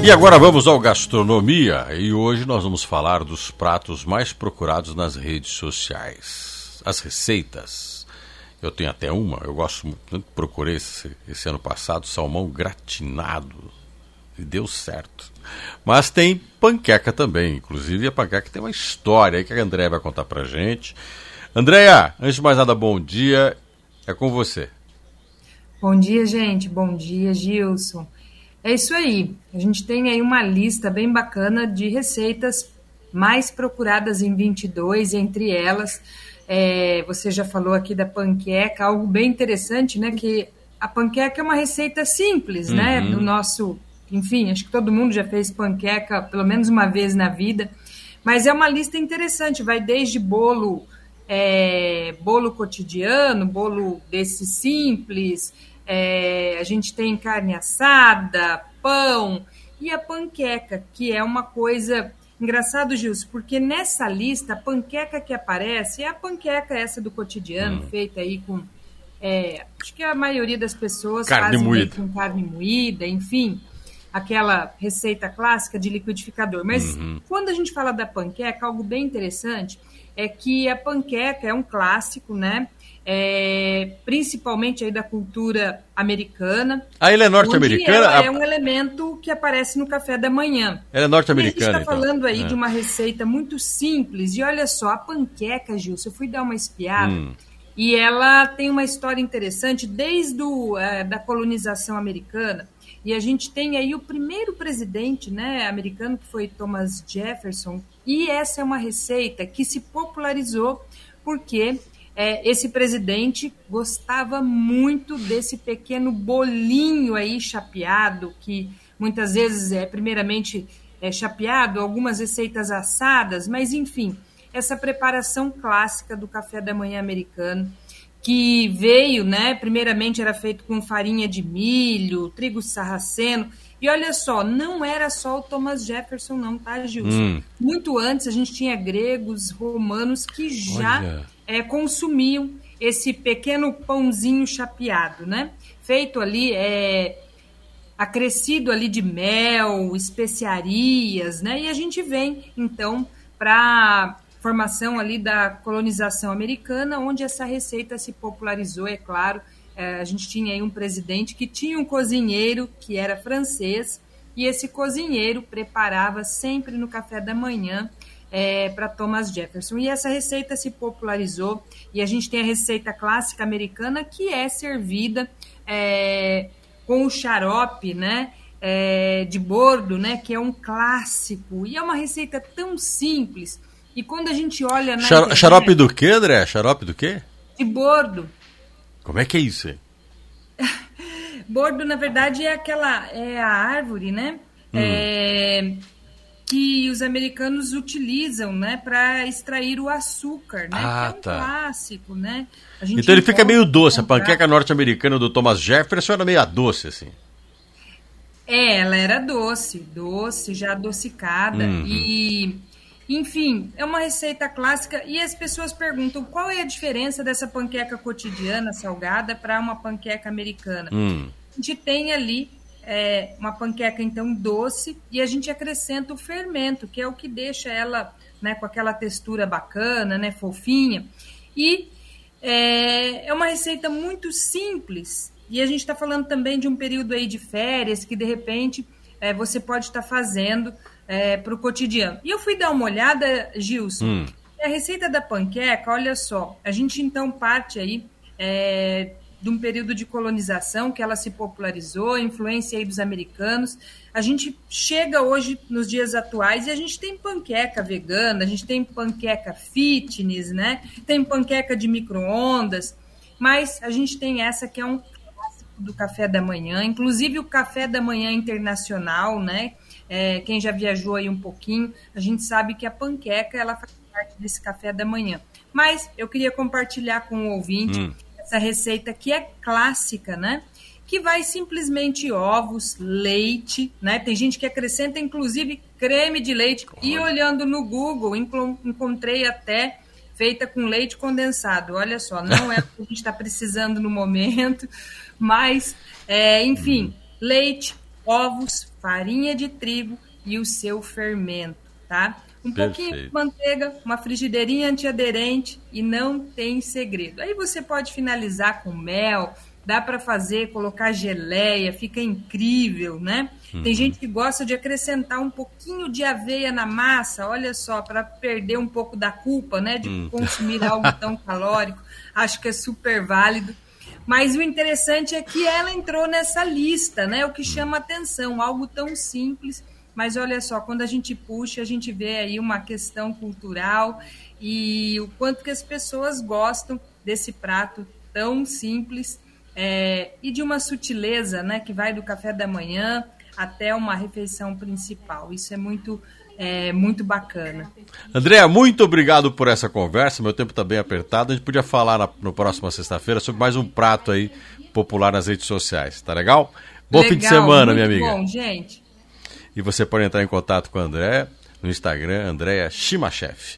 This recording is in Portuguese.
E agora vamos ao Gastronomia, e hoje nós vamos falar dos pratos mais procurados nas redes sociais, as receitas. Eu tenho até uma, eu gosto muito, procurei esse ano passado, salmão gratinado, e deu certo. Mas tem panqueca também, inclusive a panqueca tem uma história aí que a Andréia vai contar pra gente. Andréia, antes de mais nada, bom dia, é com você. Bom dia, gente, bom dia, Gilson. É isso aí, a gente tem aí uma lista bem bacana de receitas mais procuradas em 22, entre elas, você já falou aqui da panqueca, algo bem interessante, né, que a panqueca é uma receita simples, né, do nosso, enfim, acho que todo mundo já fez panqueca pelo menos uma vez na vida, mas é uma lista interessante, vai desde bolo cotidiano, bolo desse simples, a gente tem carne assada, pão e a panqueca, que é uma coisa... Engraçado, Gilson, porque nessa lista, a panqueca que aparece é a panqueca essa do cotidiano, feita aí com... acho que a maioria das pessoas fazem com carne moída, enfim, aquela receita clássica de liquidificador. Mas quando a gente fala da panqueca, algo bem interessante é que a panqueca é um clássico, né? Principalmente aí da cultura americana. Ah, ele é norte-americana? Ela é um elemento que aparece no café da manhã. Ela é norte-americana, a gente está falando aí de uma receita muito simples. E olha só, a panqueca, Gilson, eu fui dar uma espiada e ela tem uma história interessante desde da colonização americana. E a gente tem aí o primeiro presidente, né, americano, que foi Thomas Jefferson. E essa é uma receita que se popularizou porque... esse presidente gostava muito desse pequeno bolinho aí chapeado, que muitas vezes primeiramente chapeado, algumas receitas assadas, mas enfim, essa preparação clássica do café da manhã americano, que veio, né, primeiramente era feito com farinha de milho, trigo sarraceno, e olha só, não era só o Thomas Jefferson não, tá, Gilson? Muito antes a gente tinha gregos, romanos que já consumiam esse pequeno pãozinho chapeado, né? Feito ali, acrescido ali de mel, especiarias, né? E a gente vem, então, para a formação ali da colonização americana, onde essa receita se popularizou, é claro. A gente tinha aí um presidente que tinha um cozinheiro que era francês, e esse cozinheiro preparava sempre no café da manhã para Thomas Jefferson. E essa receita se popularizou, e a gente tem a receita clássica americana, que é servida com o xarope, né, de bordo, né, que é um clássico, e é uma receita tão simples. E quando a gente olha... Xarope do quê, André? Xarope do quê? De bordo. Como é que é isso aí? Bordo, na verdade, é a árvore, né? Que os americanos utilizam, né, para extrair o açúcar, né? Que é um clássico, né? Então ele fica meio doce. A panqueca norte-americana do Thomas Jefferson era meio doce, assim. Ela era doce, já adocicada. E, enfim, é uma receita clássica. E as pessoas perguntam qual é a diferença dessa panqueca cotidiana salgada para uma panqueca americana. A gente tem ali uma panqueca, então, doce, e a gente acrescenta o fermento, que é o que deixa ela, né, com aquela textura bacana, né, fofinha. E é uma receita muito simples, e a gente está falando também de um período aí de férias, que, de repente, você pode estar fazendo para o cotidiano. E eu fui dar uma olhada, Gilson, a receita da panqueca, olha só, a gente, então, parte aí... de um período de colonização que ela se popularizou, influência aí dos americanos. A gente chega hoje nos dias atuais e a gente tem panqueca vegana, a gente tem panqueca fitness, né? Tem panqueca de micro-ondas, mas a gente tem essa que é um clássico do café da manhã, inclusive o café da manhã internacional, né? Quem já viajou aí um pouquinho, a gente sabe que a panqueca ela faz parte desse café da manhã. Mas eu queria compartilhar com o ouvinte essa receita que é clássica, né? Que vai simplesmente ovos, leite, né? Tem gente que acrescenta, inclusive, creme de leite. E olhando no Google, encontrei até feita com leite condensado. Olha só, não é o que a gente está precisando no momento, mas, enfim, leite, ovos, farinha de trigo e o seu fermento, tá? Um pouquinho de manteiga, uma frigideirinha antiaderente e não tem segredo. Aí você pode finalizar com mel, dá para fazer, colocar geleia, fica incrível, né? Tem gente que gosta de acrescentar um pouquinho de aveia na massa, olha só, para perder um pouco da culpa, né, de consumir algo tão calórico. Acho que é super válido. Mas o interessante é que ela entrou nessa lista, né? O que chama atenção, algo tão simples. Mas olha só, quando a gente puxa, a gente vê aí uma questão cultural e o quanto que as pessoas gostam desse prato tão simples e de uma sutileza, né, que vai do café da manhã até uma refeição principal. Isso é muito bacana. Andréa, muito obrigado por essa conversa. Meu tempo está bem apertado. A gente podia falar no próxima sexta-feira sobre mais um prato aí popular nas redes sociais. Tá legal? Bom fim de semana, minha amiga. Bom, gente. E você pode entrar em contato com a Andréa no Instagram, Andréa Shimachef.